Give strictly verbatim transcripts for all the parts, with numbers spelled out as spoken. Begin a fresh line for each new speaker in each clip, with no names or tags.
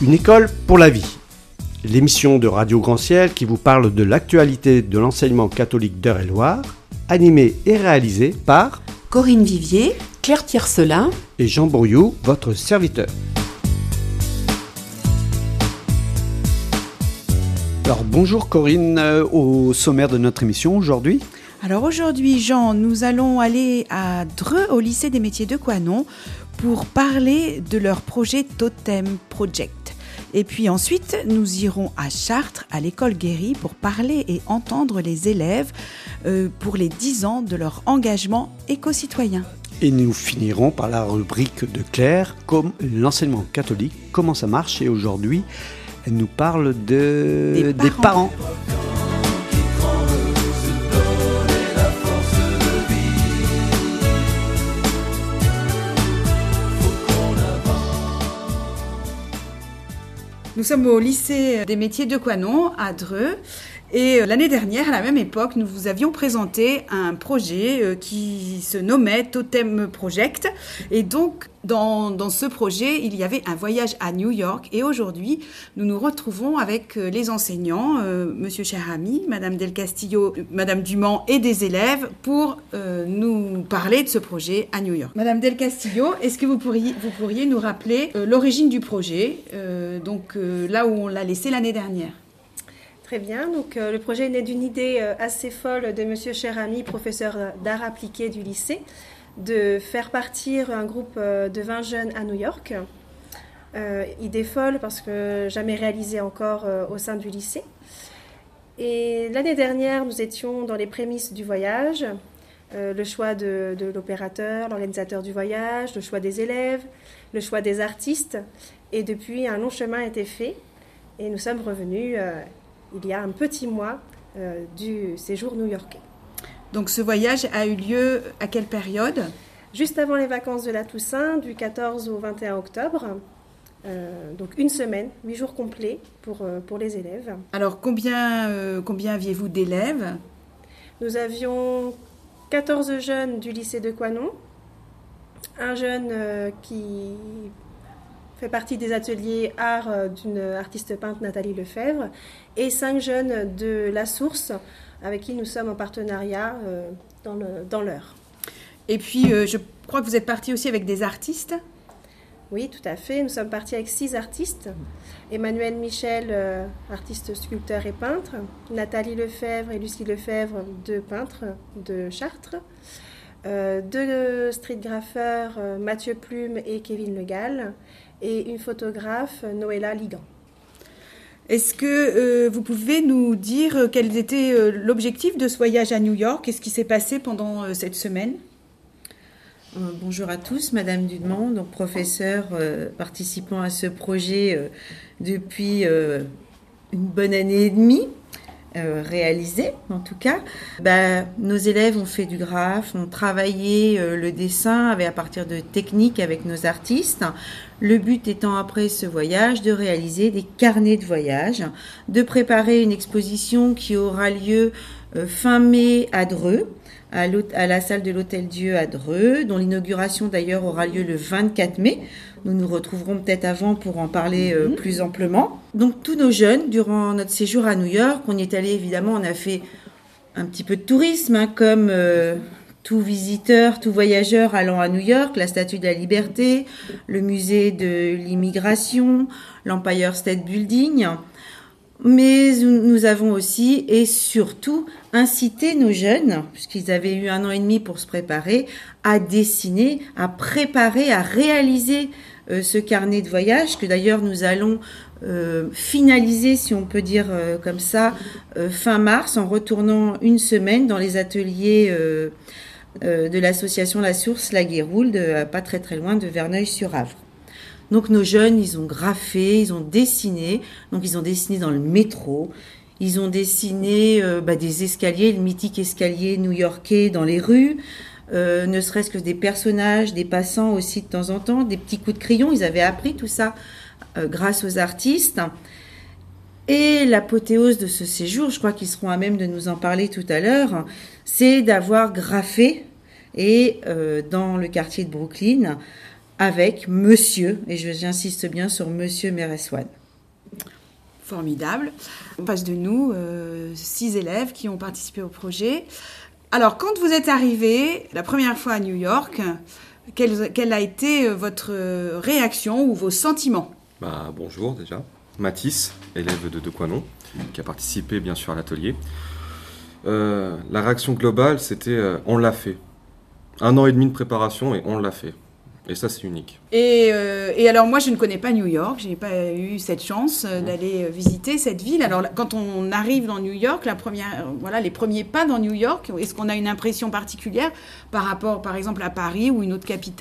Une école pour la vie. L'émission de Radio Grand Ciel qui vous parle de l'actualité de l'enseignement catholique d'Eure-et-Loir, animée et réalisée par
Corinne Vivier, Claire Tiercelin
et Jean Bourriou, votre serviteur. Alors bonjour Corinne, euh, au sommaire de notre émission aujourd'hui.
Alors aujourd'hui, Jean, nous allons aller à Dreux, au lycée des métiers de Coinnon, pour parler de leur projet Totem Project. Et puis ensuite, nous irons à Chartres, à l'école Guéry, pour parler et entendre les élèves euh, pour les dix ans de leur engagement éco-citoyen.
Et nous finirons par la rubrique de Claire, comme l'enseignement catholique, comment ça marche. Et aujourd'hui, elle nous parle de...
des parents. Des parents. Nous sommes au lycée des métiers de Coinnon, à Dreux. Et l'année dernière, à la même époque, nous vous avions présenté un projet qui se nommait Totem Project. Et donc, dans, dans ce projet, il y avait un voyage à New York. Et aujourd'hui, nous nous retrouvons avec les enseignants, euh, Monsieur Cherami, Madame Del Castillo, Madame Dumont et des élèves pour euh, nous parler de ce projet à New York. Madame Del Castillo, est-ce que vous pourriez, vous pourriez nous rappeler euh, l'origine du projet, euh, donc euh, là où on l'a laissé l'année dernière?
Très bien, donc euh, le projet est né d'une idée euh, assez folle de Monsieur Cherami, professeur d'art appliqué du lycée, de faire partir un groupe euh, de vingt jeunes à New York. Euh, idée folle parce que jamais réalisée encore euh, au sein du lycée. Et l'année dernière, nous étions dans les prémices du voyage, euh, le choix de, de l'opérateur, l'organisateur du voyage, le choix des élèves, le choix des artistes. Et depuis, un long chemin a été fait et nous sommes revenus euh, il y a un petit mois euh, du séjour new-yorkais.
Donc ce voyage a eu lieu à quelle période ?
Juste avant les vacances de la Toussaint, du quatorze au vingt et un octobre. Euh, donc une semaine, huit jours complets pour, euh, pour les élèves.
Alors combien, euh, combien aviez-vous d'élèves ?
Nous avions quatorze jeunes du lycée de Coinnon, un jeune euh, qui fait partie des ateliers art euh, d'une artiste peintre, Nathalie Lefebvre, et cinq jeunes de La Source, avec qui nous sommes en partenariat euh, dans, le, dans l'heure.
Et puis, euh, je crois que vous êtes partis aussi avec des artistes ?
Oui, tout à fait. Nous sommes partis avec six artistes. Emmanuel Michel, euh, artiste sculpteur et peintre. Nathalie Lefebvre et Lucie Lefebvre, deux peintres de Chartres. Euh, deux streetgrapheurs, euh, Mathieu Plume et Kevin Le Gall. Et une photographe, Noëlla Ligan.
Est-ce que euh, vous pouvez nous dire quel était euh, l'objectif de ce voyage à New York ? Qu'est-ce qui s'est passé pendant euh, cette semaine ?
euh, Bonjour à tous, Madame Dumont, donc professeure euh, participant à ce projet euh, depuis euh, une bonne année et demie. Euh, réalisé en tout cas. Bah, nos élèves ont fait du graphe, ont travaillé euh, le dessin avec, à partir de techniques avec nos artistes. Le but étant après ce voyage de réaliser des carnets de voyage, de préparer une exposition qui aura lieu euh, fin mai à Dreux, à, à la salle de l'Hôtel-Dieu à Dreux, dont l'inauguration d'ailleurs aura lieu le vingt-quatre mai. Nous nous retrouverons peut-être avant pour en parler euh, plus amplement. Donc tous nos jeunes, durant notre séjour à New York, on y est allé évidemment, on a fait un petit peu de tourisme, hein, comme euh, tout visiteur, tout voyageur allant à New York, la Statue de la Liberté, le musée de l'immigration, l'Empire State Building. Mais nous avons aussi et surtout incité nos jeunes, puisqu'ils avaient eu un an et demi pour se préparer, à dessiner, à préparer, à réaliser euh, ce carnet de voyage, que d'ailleurs nous allons euh, finaliser, si on peut dire euh, comme ça, euh, fin mars, en retournant une semaine dans les ateliers euh, euh, de l'association La Source, La Guéroulde, euh, pas très très loin de Verneuil-sur-Avre. Donc nos jeunes, ils ont graffé, ils ont dessiné, donc ils ont dessiné dans le métro, ils ont dessiné euh, bah, des escaliers, le mythique escalier new-yorkais dans les rues, euh, ne serait-ce que des personnages, des passants aussi de temps en temps, des petits coups de crayon, ils avaient appris tout ça euh, grâce aux artistes. Et l'apothéose de ce séjour, je crois qu'ils seront à même de nous en parler tout à l'heure, c'est d'avoir graffé, et euh, dans le quartier de Brooklyn, avec monsieur, et je- j'insiste bien sur monsieur Mereswan.
Formidable. En face de nous, euh, six élèves qui ont participé au projet. Alors, quand vous êtes arrivé la première fois à New York, quelle, quelle a été votre réaction ou vos sentiments ?
Bah, bonjour déjà. Mathis, élève de Dequanon, qui a participé bien sûr à l'atelier. Euh, la réaction globale, c'était euh, on l'a fait. Un an et demi de préparation et on l'a fait. Et ça, c'est unique.
Et, euh, et alors, moi, je ne connais pas New York. Je n'ai pas eu cette chance euh, d'aller visiter cette ville. Alors, quand on arrive dans New York, la première, voilà, les premiers pas dans New York, est-ce qu'on a une impression particulière par rapport, par exemple, à Paris ou une autre capitale ?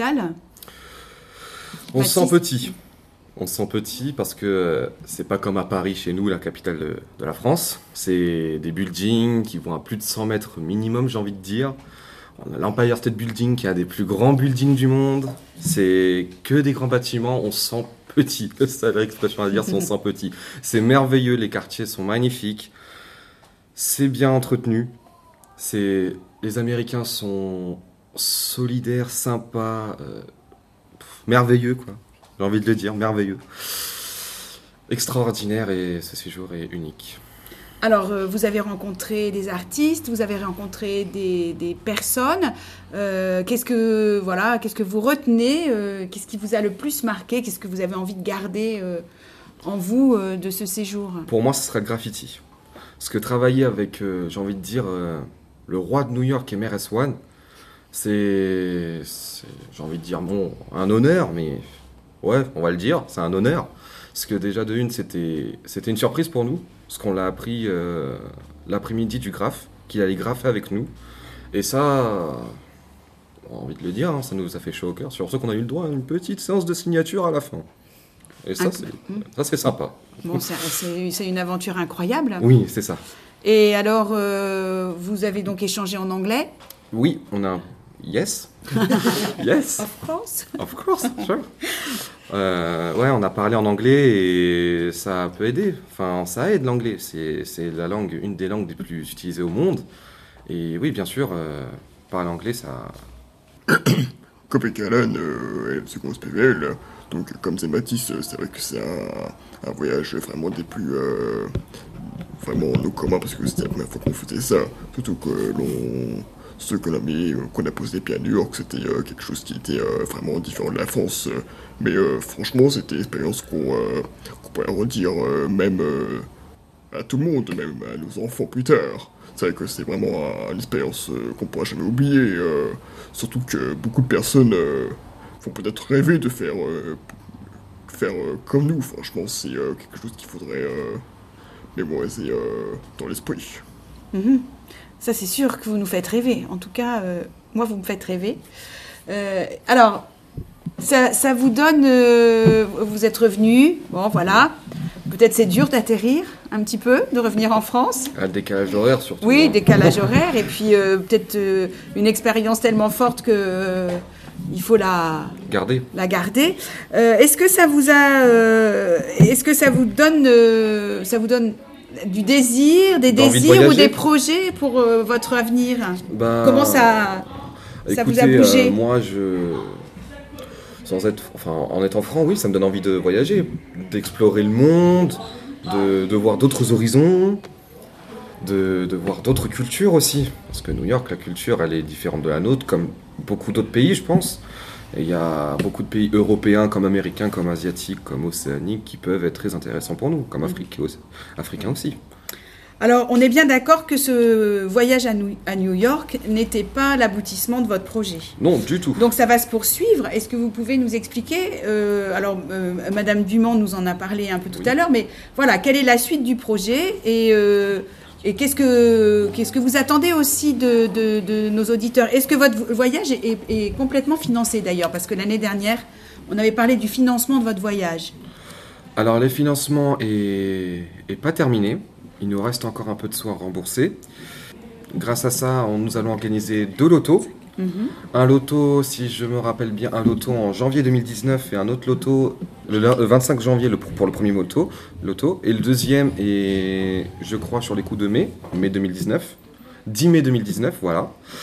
On se sent
Baptiste ?
petit. On se sent petit parce que c'est pas comme à Paris, chez nous, la capitale de, de la France. C'est des buildings qui vont à plus de cent mètres minimum, j'ai envie de dire. On a l'Empire State Building qui est un des plus grands buildings du monde. C'est que des grands bâtiments, on se sent petit. C'est ça l'expression à dire, c'est on se sent petit. C'est merveilleux, les quartiers sont magnifiques. C'est bien entretenu. C'est... Les Américains sont solidaires, sympas, euh, pff, merveilleux quoi. J'ai envie de le dire, merveilleux. Extraordinaire et ce séjour est unique.
Alors, euh, vous avez rencontré des artistes, vous avez rencontré des, des personnes. Euh, qu'est-ce que voilà, qu'est-ce que vous retenez euh, Qu'est-ce qui vous a le plus marqué Qu'est-ce que vous avez envie de garder euh, en vous euh, de ce séjour ?
Pour moi, ce sera le graffiti. Parce que travailler avec, euh, j'ai envie de dire, euh, le roi de New York et Mereswan, c'est, c'est, j'ai envie de dire, bon, un honneur, mais ouais, on va le dire, c'est un honneur. Parce que déjà de une, c'était, c'était une surprise pour nous. Parce qu'on l'a appris euh, l'après-midi du graphe, qu'il allait graffer avec nous. Et ça, on a envie de le dire, hein, ça nous a fait chaud au cœur. Surtout qu'on a eu le droit à une petite séance de signature à la fin. Et ça, c'est, ça c'est sympa.
Bon, c'est, c'est, c'est une aventure incroyable.
Oui, c'est ça.
Et alors, euh, vous avez donc échangé en anglais ?
Oui, on a un... Yes. Yes.
Of course.
Of course, sure. Euh, ouais, on a parlé en anglais et ça peut aider. Enfin, ça aide l'anglais. C'est, c'est la langue, une des langues les plus utilisées au monde. Et oui, bien sûr, euh, parler anglais, ça...
Comme avec Alan, euh, élève seconde S P V L, donc comme c'est Mathis, c'est vrai que c'est un, un voyage vraiment des plus... Euh, vraiment nous communs, parce que c'était la première fois qu'on faisait ça. Surtout que l'on... Ceux qu'on a mis, qu'on a posé des pieds à New York, c'était euh, quelque chose qui était euh, vraiment différent de la France. Euh, mais euh, franchement, c'était une expérience qu'on, euh, qu'on pourrait redire euh, même euh, à tout le monde, même à nos enfants plus tard. C'est vrai que c'est vraiment une expérience euh, qu'on ne pourra jamais oublier. Euh, surtout que beaucoup de personnes euh, vont peut-être rêver de faire, euh, faire euh, comme nous. Franchement, c'est euh, quelque chose qu'il faudrait euh, mémoriser euh, dans l'esprit.
Mm-hmm. Ça, c'est sûr que vous nous faites rêver. En tout cas, euh, moi, vous me faites rêver. Euh, alors, ça, ça vous donne... Euh, vous êtes revenu, bon, voilà. Peut-être c'est dur d'atterrir un petit peu, de revenir en France.
Un décalage horaire, surtout.
Oui,
hein.
décalage horaire. Et puis, euh, peut-être euh, une expérience tellement forte que... Euh, il faut la
garder.
La garder. Euh, est-ce que ça vous a... Euh, est-ce que ça vous donne... Euh, ça vous donne... du désir, des
D'envie de
désirs ou
voyager.
des projets pour euh, votre avenir ?
Ben,
Comment ça, ça
écoutez,
vous a bougé ?
euh, moi, je... Sans être... Enfin, en étant franc, oui, ça me donne envie de voyager, d'explorer le monde, de, de voir d'autres horizons, de, de voir d'autres cultures aussi. Parce que New York, la culture, elle est différente de la nôtre, comme beaucoup d'autres pays, je pense. Et il y a beaucoup de pays européens, comme américains, comme asiatiques, comme océaniques, qui peuvent être très intéressants pour nous, comme Afrique, africains aussi.
Alors, on est bien d'accord que ce voyage à New, à New York n'était pas l'aboutissement de votre projet.
Non, du tout.
Donc, ça va se poursuivre. Est-ce que vous pouvez nous expliquer euh, Alors, euh, Madame Dumont nous en a parlé un peu tout
Oui.
à l'heure, mais voilà, quelle est la suite du projet et, euh, et qu'est-ce que, qu'est-ce que vous attendez aussi de, de, de nos auditeurs ? Est-ce que votre voyage est, est, est complètement financé d'ailleurs ? Parce que l'année dernière, on avait parlé du financement de votre voyage.
Alors, le financement est, est pas terminé. Il nous reste encore un peu de sous à rembourser. Grâce à ça, on, nous allons organiser deux lotos. Mm-hmm. Un loto, si je me rappelle bien, un loto en janvier deux mille dix-neuf et un autre loto le vingt-cinq janvier le, pour le premier loto, loto. Et le deuxième est, je crois, sur les coups de mai, mai deux mille dix-neuf. dix mai deux mille dix-neuf, voilà.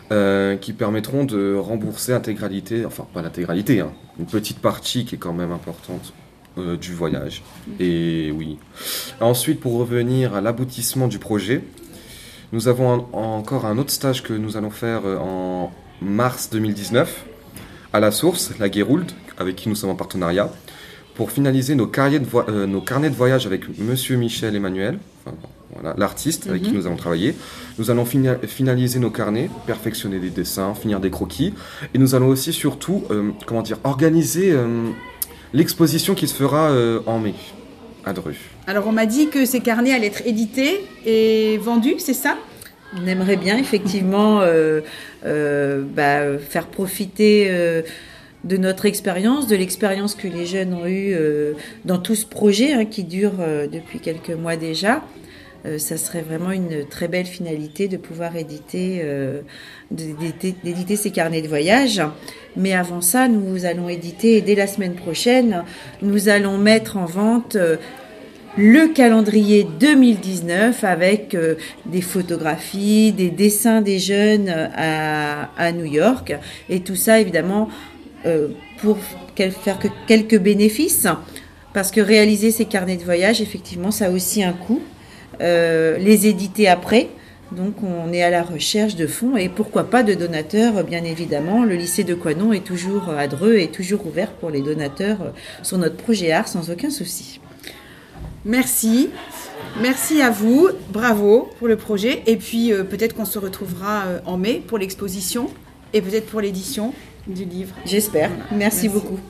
euh, qui permettront de rembourser l'intégralité, enfin pas l'intégralité, hein, une petite partie qui est quand même importante euh, du voyage. Et oui. Ensuite, pour revenir à l'aboutissement du projet, nous avons un, encore un autre stage que nous allons faire en mars deux mille dix-neuf à La Source, la Guérould, avec qui nous sommes en partenariat, pour finaliser nos, de vo- euh, nos carnets de voyage avec Monsieur Michel Emmanuel, enfin, voilà, l'artiste avec mm-hmm. qui nous avons travaillé. Nous allons fini- finaliser nos carnets, perfectionner des dessins, finir des croquis, et nous allons aussi surtout, euh, comment dire, organiser euh, l'exposition qui se fera euh, en mai à Dreux.
Alors on m'a dit que ces carnets allaient être édités et vendus, c'est ça ?
On aimerait bien effectivement euh, euh, bah, faire profiter euh, de notre expérience, de l'expérience que les jeunes ont eue euh, dans tout ce projet hein, qui dure euh, depuis quelques mois déjà. Euh, ça serait vraiment une très belle finalité de pouvoir éditer, euh, d'éditer, d'éditer ces carnets de voyage. Mais avant ça, nous allons éditer, et dès la semaine prochaine, nous allons mettre en vente euh, le calendrier deux mille dix-neuf avec euh, des photographies, des dessins des jeunes à, à New York. Et tout ça, évidemment, euh, pour quel, faire que quelques bénéfices. Parce que réaliser ces carnets de voyage, effectivement, ça a aussi un coût. Euh, les éditer après. Donc, on est à la recherche de fonds et pourquoi pas de donateurs, bien évidemment. Le lycée de Coisnon est toujours à Dreux, est toujours ouvert pour les donateurs sur notre projet art sans aucun souci.
Merci, merci à vous, bravo pour le projet. Et puis euh, peut-être qu'on se retrouvera euh, en mai pour l'exposition et peut-être pour l'édition du livre.
J'espère. Voilà. Merci, merci beaucoup.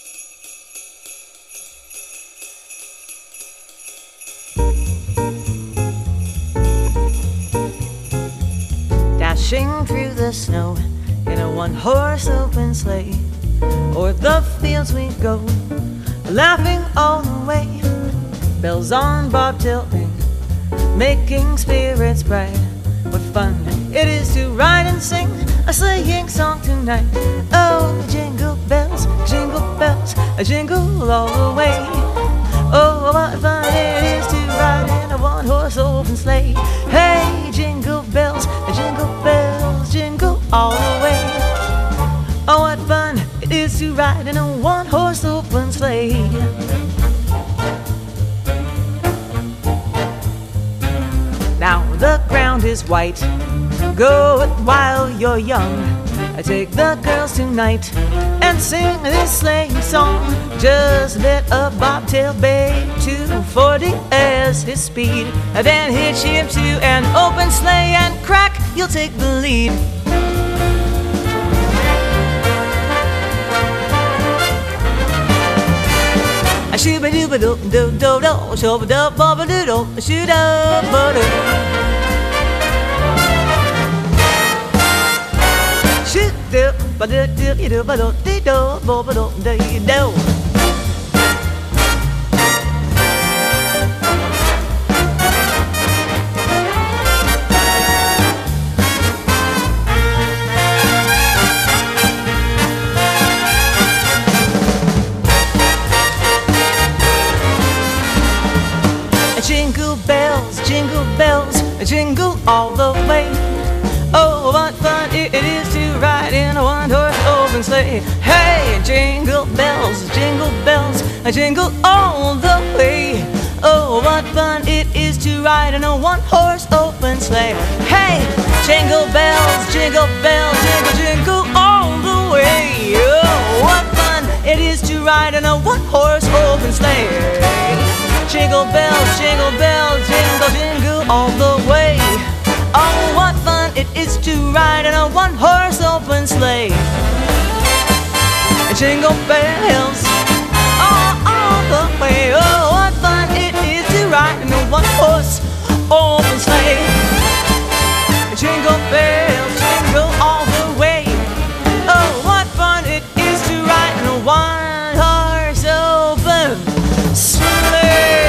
Dashing through the snow in a one-horse open sleigh, o'er the fields we go, laughing all the way. Bells on bobtail ring, making spirits bright. What fun it is to ride and sing a sleighing song tonight. Oh, jingle bells, jingle bells, a jingle all the way. Oh, what fun it is to ride in a one-horse open sleigh. Hey, jingle bells, jingle bells, jingle all the way. Oh, what fun it is to ride in a one-horse open sleigh. Now the ground is white, go it while you're young. I take the girls tonight and sing this sleighing song. Just let a bobtail bay two forty as his speed. Then hitch him to an open sleigh and crack, you'll take the lead. A shooba dooba doo doo doo doo, shooba doo booba doo doo, shoo doo ba doo. Shoot doo ba doo doo doo ba doo dee doo booba doo dee doo. Jingle bells, jingle bells, jingle all the way. Oh, what fun it is to ride in a one-horse open sleigh. Hey, jingle bells, jingle bells, jingle all the way. Oh, what fun it is to ride in a one-horse open sleigh. Hey, jingle bells, jingle bells, jingle, jingle all the way. Oh, what fun it is to ride in a one-horse open sleigh. Jingle bells, jingle bells, jingle, jingle all the way. Oh, what fun it is to ride in a one-horse open sleigh. Jingle bells, all, all the way. Oh, what fun it is to ride in a one-horse open sleigh. Jingle bells, jingle all the way. Oh, what fun it is to ride in a one-horse open sleigh.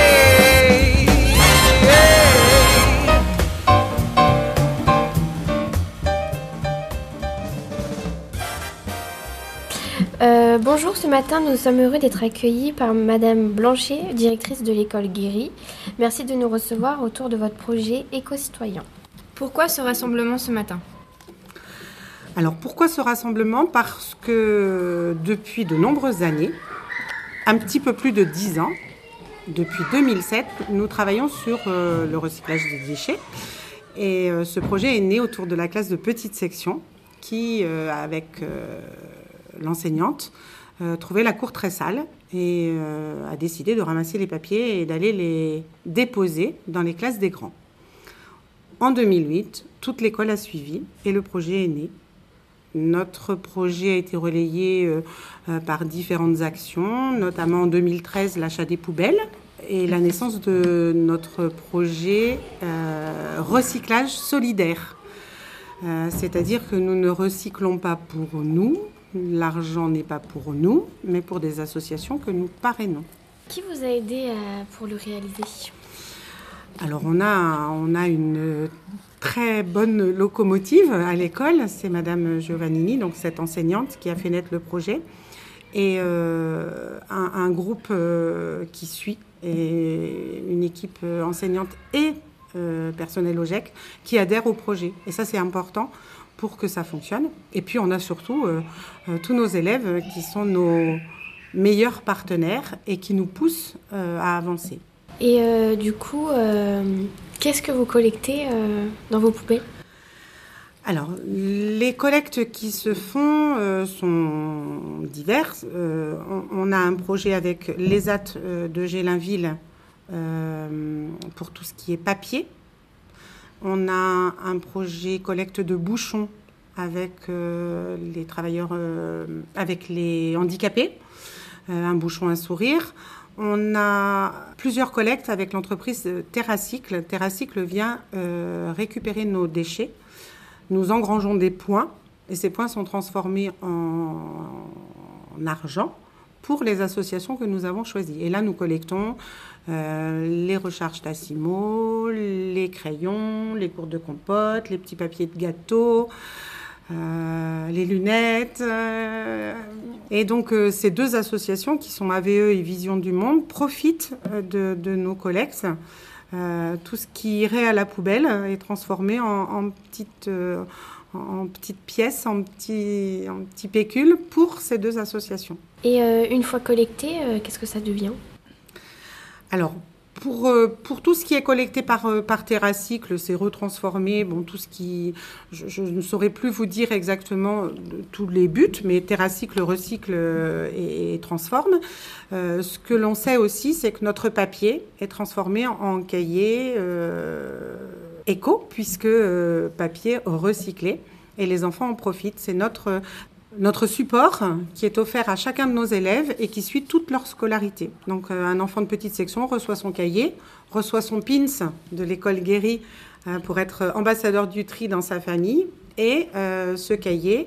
Euh, bonjour, ce matin nous sommes heureux d'être accueillis par Madame Blanchet, directrice de l'école Guéry. Merci de nous recevoir autour de votre projet Éco-Citoyen.
Pourquoi ce rassemblement ce matin ? Alors pourquoi ce rassemblement ? Parce que depuis de nombreuses années, un petit peu plus de dix ans, depuis deux mille sept, nous travaillons sur euh, le recyclage des déchets. Et euh, ce projet est né autour de la classe de petite section qui, euh, avec euh, l'enseignante, euh, trouvait la cour très sale et euh, a décidé de ramasser les papiers et d'aller les déposer dans les classes des grands. En deux mille huit, toute l'école a suivi et le projet est né. Notre projet a été relayé euh, euh, par différentes actions, notamment en deux mille treize, l'achat des poubelles et la naissance de notre projet euh, recyclage solidaire. Euh, c'est-à-dire que nous ne recyclons pas pour nous, l'argent n'est pas pour nous, mais pour des associations que nous parrainons.
Qui vous a aidé euh, pour le réaliser ?
Alors on a, on a une très bonne locomotive à l'école, c'est Madame Giovannini, donc cette enseignante qui a fait naître le projet, et euh, un, un groupe euh, qui suit, et une équipe enseignante et euh, personnel au G E C qui adhère au projet. Et ça c'est important pour que ça fonctionne. Et puis on a surtout euh, euh, tous nos élèves qui sont nos meilleurs partenaires et qui nous poussent euh, à avancer.
Et euh, du coup, euh, qu'est-ce que vous collectez euh, dans vos poubelles ?
Alors, les collectes qui se font euh, sont diverses. Euh, on, on a un projet avec l'E S A T euh, de Gélinville euh, pour tout ce qui est papier. On a un projet collecte de bouchons avec euh, les travailleurs, euh, avec les handicapés, euh, un bouchon, un sourire. On a plusieurs collectes avec l'entreprise Terracycle. Terracycle vient euh, récupérer nos déchets. Nous engrangeons des points et ces points sont transformés en, en argent pour les associations que nous avons choisies. Et là, nous collectons euh, les recharges Tassimo, les crayons, les gourdes de compote, les petits papiers de gâteau, euh, les lunettes. Euh, et donc, euh, ces deux associations qui sont A V E et Vision du Monde profitent euh, de, de nos collectes. Euh, tout ce qui irait à la poubelle est transformé en, en, petites, euh, en petites pièces, en petits, en petits pécules pour ces deux associations.
Et euh, une fois collecté, euh, qu'est-ce que ça devient ?
Alors, pour, euh, pour tout ce qui est collecté par, euh, par Terracycle, c'est retransformé. Bon, tout ce qui, je, je ne saurais plus vous dire exactement tous les buts, mais Terracycle recycle euh, et, et transforme. Euh, ce que l'on sait aussi, c'est que notre papier est transformé en, en cahier euh, éco, puisque euh, papier recyclé, et les enfants en profitent. C'est notre, notre support qui est offert à chacun de nos élèves et qui suit toute leur scolarité. Donc euh, un enfant de petite section reçoit son cahier, reçoit son pins de l'école Guéry euh, pour être ambassadeur du tri dans sa famille, et euh, ce cahier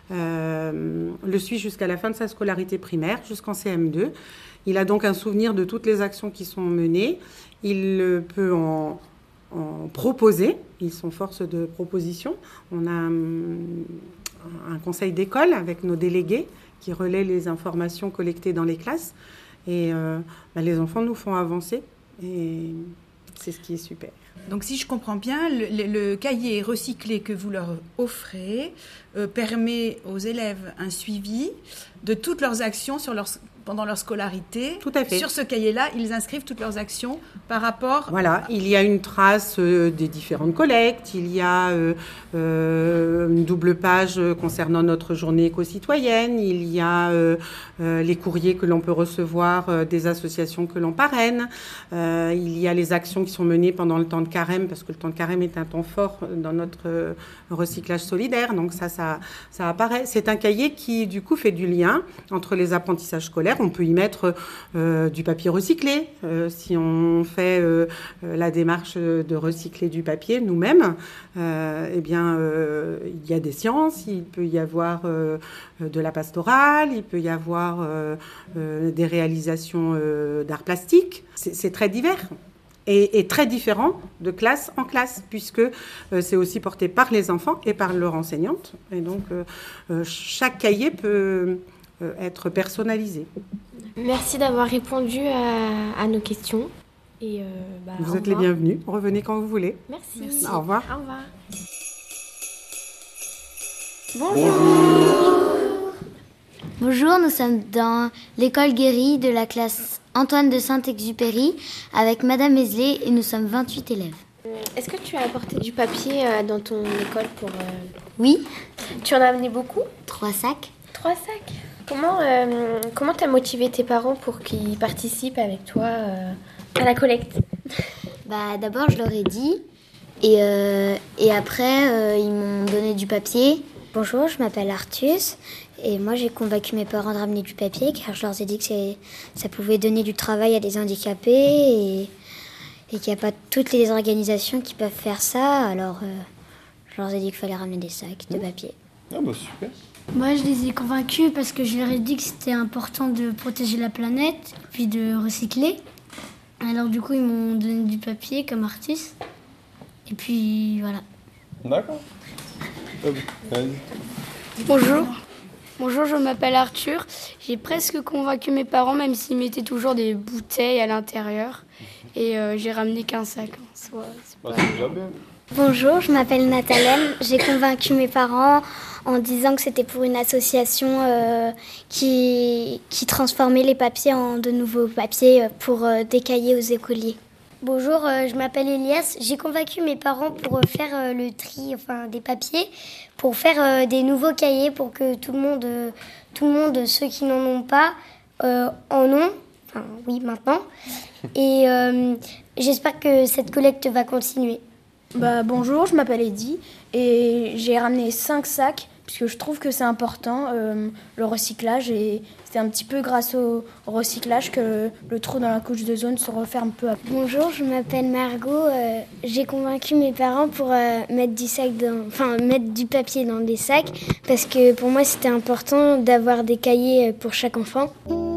Euh, le suit jusqu'à la fin de sa scolarité primaire, jusqu'en C M deux. Il a donc un souvenir de toutes les actions qui sont menées. Il euh, peut en, en proposer. Ils sont force de proposition. On a um, un conseil d'école avec nos délégués qui relaient les informations collectées dans les classes. Et euh, bah, les enfants nous font avancer. Et c'est ce qui est super.
Donc, si je comprends bien, le, le, le cahier recyclé que vous leur offrez euh, permet aux élèves un suivi de toutes leurs actions sur leur, pendant leur scolarité.
Tout à fait.
Sur ce cahier-là, ils inscrivent toutes leurs actions par rapport...
Voilà, il y a une trace euh, des différentes collectes, il y a euh, euh, une double page concernant notre journée éco-citoyenne, il y a euh, euh, les courriers que l'on peut recevoir euh, des associations que l'on parraine, euh, il y a les actions qui sont menées pendant le temps de carême, parce que le temps de carême est un temps fort dans notre euh, recyclage solidaire, donc ça, ça, ça apparaît. C'est un cahier qui, du coup, fait du lien entre les apprentissages scolaires. On peut y mettre euh, du papier recyclé, euh, si on fait euh, la démarche de recycler du papier nous-mêmes. Euh, eh bien, euh, il y a des sciences, il peut y avoir euh, de la pastorale, il peut y avoir euh, euh, des réalisations euh, d'art plastique. C'est, c'est très divers. Et, et très différent de classe en classe, puisque euh, c'est aussi porté par les enfants et par leur enseignante. Et donc, euh, euh, chaque cahier peut euh, être personnalisé.
Merci d'avoir répondu à, à nos questions. Et euh, bah,
vous êtes les bienvenus. Revenez quand vous voulez.
Merci.
Merci. Au revoir.
Au revoir.
Bonjour. Bonjour, nous sommes dans l'école Guéry de la classe Antoine de Saint-Exupéry avec Madame Esley et nous sommes vingt-huit élèves.
Est-ce que tu as apporté du papier euh, dans ton école pour... Euh...
Oui.
Tu en as amené beaucoup ?
Trois sacs.
Trois sacs. Comment euh, comment t'as motivé tes parents pour qu'ils participent avec toi euh, à la collecte ?
Bah d'abord je leur ai dit et, euh, et après euh, ils m'ont donné du papier. Bonjour, je m'appelle Artus et moi j'ai convaincu mes parents de ramener du papier car je leur ai dit que c'est, ça pouvait donner du travail à des handicapés et, et qu'il n'y a pas toutes les organisations qui peuvent faire ça. Alors euh, je leur ai dit qu'il fallait ramener des sacs de papier.
Ah bah super.
Moi, je les ai convaincus parce que je leur ai dit que c'était important de protéger la planète, puis de recycler. Alors du coup, ils m'ont donné du papier comme Artus. Et puis voilà.
D'accord.
Bonjour. Bonjour, je m'appelle Arthur. J'ai presque convaincu mes parents, même s'ils mettaient toujours des bouteilles à l'intérieur. Et euh, j'ai ramené qu'un sac en soi. C'est pas...
c'est déjà bien.
Bonjour, je m'appelle Nathalène. J'ai convaincu mes parents en disant que c'était pour une association euh, qui, qui transformait les papiers en de nouveaux papiers pour euh, des cahiers aux écoliers. Bonjour, euh, je m'appelle Elias. J'ai convaincu mes parents pour euh, faire euh, le tri enfin, des papiers, pour faire euh, des nouveaux cahiers pour que tout le monde, euh, tout le monde ceux qui n'en ont pas, euh, en ont. Enfin, oui, maintenant. Et euh, j'espère que cette collecte va continuer.
Bah, bonjour, je m'appelle Eddy et j'ai ramené cinq sacs puisque je trouve que c'est important, euh, le recyclage, et c'est un petit peu grâce au recyclage que le trou dans la couche d'ozone se referme peu à peu.
Bonjour, je m'appelle Margot, euh, j'ai convaincu mes parents pour euh, mettre du sac dans, enfin, mettre du papier dans des sacs parce que pour moi c'était important d'avoir des cahiers pour chaque enfant.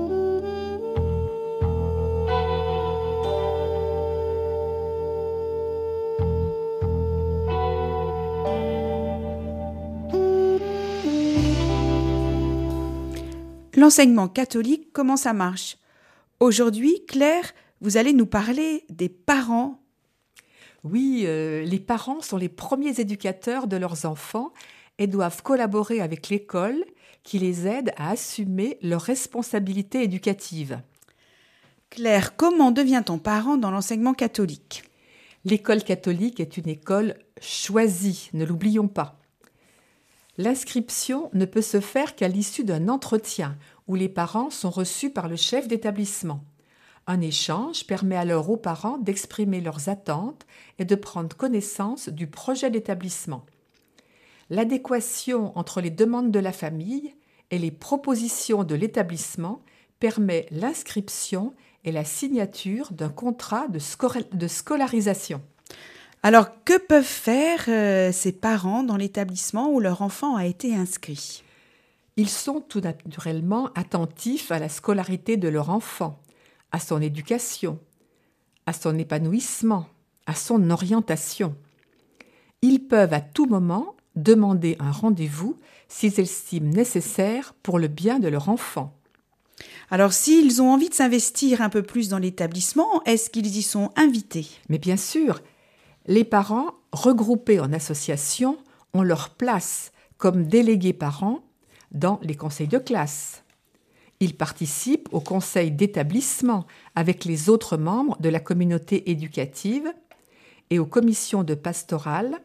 L'enseignement catholique, comment ça marche ? Aujourd'hui, Claire, vous allez nous parler des parents.
Oui, euh, les parents sont les premiers éducateurs de leurs enfants et doivent collaborer avec l'école qui les aide à assumer leurs responsabilités éducatives.
Claire, comment devient-on parent dans l'enseignement catholique ?
L'école catholique est une école choisie, ne l'oublions pas. L'inscription ne peut se faire qu'à l'issue d'un entretien où les parents sont reçus par le chef d'établissement. Un échange permet alors aux parents d'exprimer leurs attentes et de prendre connaissance du projet d'établissement. L'adéquation entre les demandes de la famille et les propositions de l'établissement permet l'inscription et la signature d'un contrat de, scor- de scolarisation.
Alors, que peuvent faire euh, ces parents dans l'établissement où leur enfant a été inscrit ?
Ils sont tout naturellement attentifs à la scolarité de leur enfant, à son éducation, à son épanouissement, à son orientation. Ils peuvent à tout moment demander un rendez-vous s'ils estiment nécessaire pour le bien de leur enfant.
Alors, s'ils ont envie de s'investir un peu plus dans l'établissement, est-ce qu'ils y sont invités ?
Mais bien sûr, les parents, regroupés en association, ont leur place comme délégués parents dans les conseils de classe. Ils participent au conseil d'établissement avec les autres membres de la communauté éducative et aux commissions de pastorale.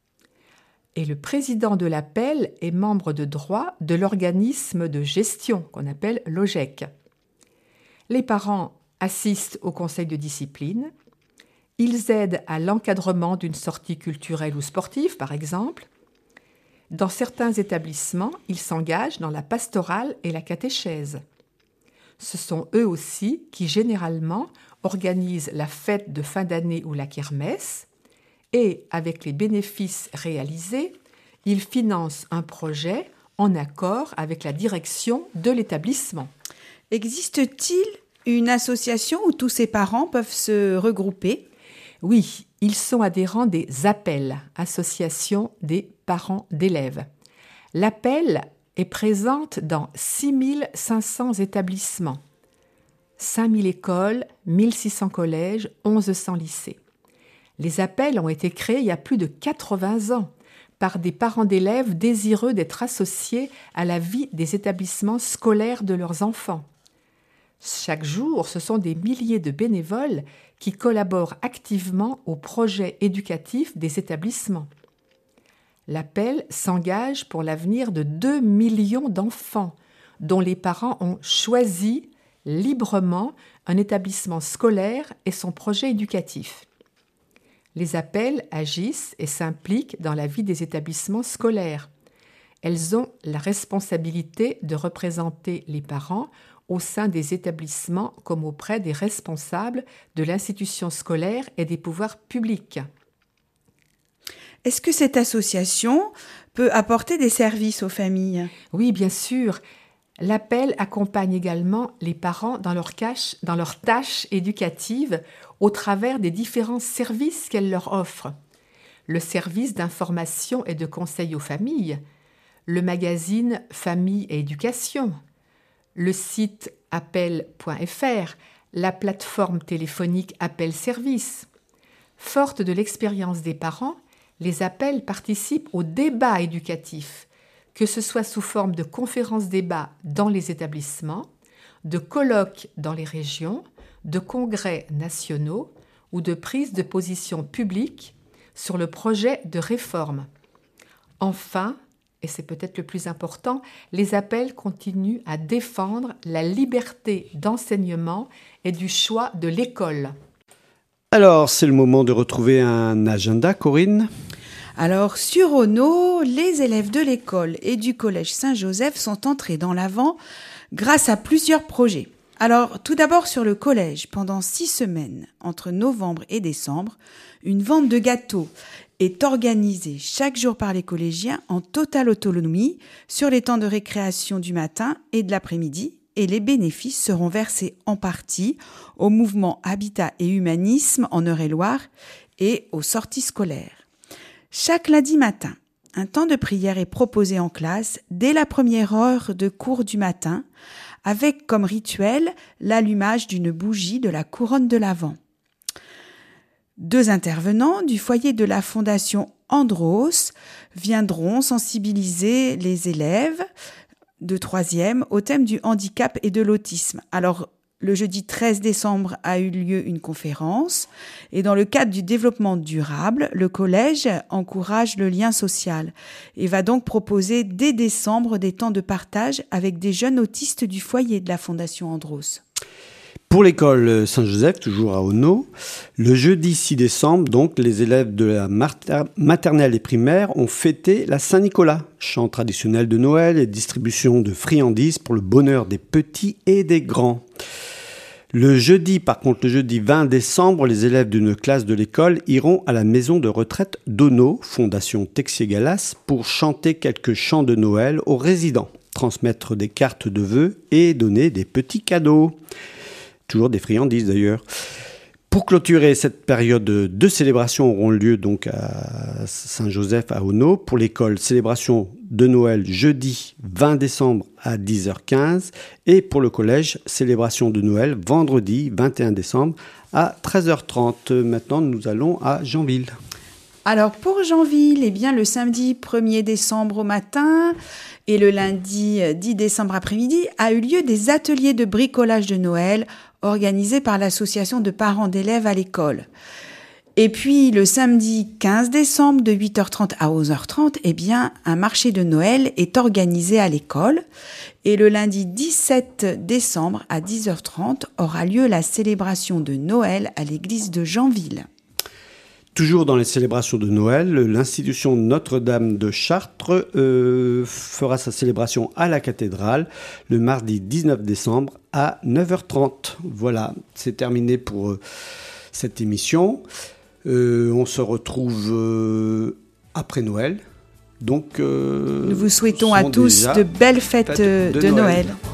Et le président de l'appel est membre de droit de l'organisme de gestion qu'on appelle l'O G E C. Les parents assistent au conseil de discipline. Ils aident à l'encadrement d'une sortie culturelle ou sportive, par exemple. Dans certains établissements, ils s'engagent dans la pastorale et la catéchèse. Ce sont eux aussi qui, généralement, organisent la fête de fin d'année ou la kermesse et, avec les bénéfices réalisés, ils financent un projet en accord avec la direction de l'établissement.
Existe-t-il une association où tous ces parents peuvent se regrouper ?
Oui, ils sont adhérents des appels, associations des parents d'élèves. L'appel est présente dans six mille cinq cents établissements, cinq mille écoles, mille six cents collèges, mille cent lycées. Les appels ont été créés il y a plus de quatre-vingts ans par des parents d'élèves désireux d'être associés à la vie des établissements scolaires de leurs enfants. Chaque jour, ce sont des milliers de bénévoles qui collaborent activement aux projets éducatifs des établissements. L'appel s'engage pour l'avenir de deux millions d'enfants dont les parents ont choisi librement un établissement scolaire et son projet éducatif. Les appels agissent et s'impliquent dans la vie des établissements scolaires. Elles ont la responsabilité de représenter les parents au sein des établissements comme auprès des responsables de l'institution scolaire et des pouvoirs publics.
Est-ce que cette association peut apporter des services aux familles ?
Oui, bien sûr. L'appel accompagne également les parents dans leur, cache, dans leurs tâches éducatives au travers des différents services qu'elle leur offre. Le service d'information et de conseil aux familles, le magazine Famille et Éducation, le site appel point f r, la plateforme téléphonique Appel Service. Forte de l'expérience des parents, les appels participent au débat éducatif, que ce soit sous forme de conférences-débats dans les établissements, de colloques dans les régions, de congrès nationaux ou de prises de position publiques sur le projet de réforme. Enfin, et c'est peut-être le plus important, les appels continuent à défendre la liberté d'enseignement et du choix de l'école.
Alors, c'est le moment de retrouver un agenda, Corinne.
Alors, sur Auneau, les élèves de l'école et du collège Saint-Joseph sont entrés dans l'Avent grâce à plusieurs projets. Alors, tout d'abord sur le collège, pendant six semaines, entre novembre et décembre, une vente de gâteaux est organisée chaque jour par les collégiens en totale autonomie sur les temps de récréation du matin et de l'après-midi, et les bénéfices seront versés en partie au mouvement Habitat et Humanisme en Eure-et-Loire et aux sorties scolaires. Chaque lundi matin, un temps de prière est proposé en classe dès la première heure de cours du matin, avec comme rituel l'allumage d'une bougie de la couronne de l'Avent. Deux intervenants du foyer de la Fondation Andros viendront sensibiliser les élèves de troisième au thème du handicap et de l'autisme. Alors, le jeudi treize décembre a eu lieu une conférence et dans le cadre du développement durable, le collège encourage le lien social et va donc proposer dès décembre des temps de partage avec des jeunes autistes du foyer de la Fondation Andros.
Pour l'école Saint-Joseph, toujours à Auneau, le jeudi six décembre, donc, les élèves de la maternelle et primaire ont fêté la Saint-Nicolas, chant traditionnel de Noël et distribution de friandises pour le bonheur des petits et des grands. Le jeudi, par contre, le jeudi vingt décembre, les élèves d'une classe de l'école iront à la maison de retraite d'Auneau, Fondation Texier-Galas, pour chanter quelques chants de Noël aux résidents, transmettre des cartes de vœux et donner des petits cadeaux. Toujours des friandises d'ailleurs. Pour clôturer cette période de célébration auront lieu donc à Saint-Joseph à Auneau. Pour l'école, célébration de Noël jeudi vingt décembre à dix heures quinze et pour le collège, célébration de Noël vendredi vingt et un décembre à treize heures trente. Maintenant, nous allons à Janville.
Alors pour Janville, eh bien le samedi premier décembre au matin et le lundi dix décembre après-midi a eu lieu des ateliers de bricolage de Noël organisés par l'association de parents d'élèves à l'école. Et puis le samedi quinze décembre de huit heures trente à onze heures trente, eh bien un marché de Noël est organisé à l'école. Et le lundi dix-sept décembre à dix heures trente aura lieu la célébration de Noël à l'église de Janville.
Toujours dans les célébrations de Noël, l'institution Notre-Dame de Chartres euh, fera sa célébration à la cathédrale le mardi dix-neuf décembre à neuf heures trente. Voilà, c'est terminé pour euh, cette émission. Euh, on se retrouve euh, après Noël. Donc, euh,
nous vous souhaitons à tous de belles fêtes, fêtes de, de Noël. Noël.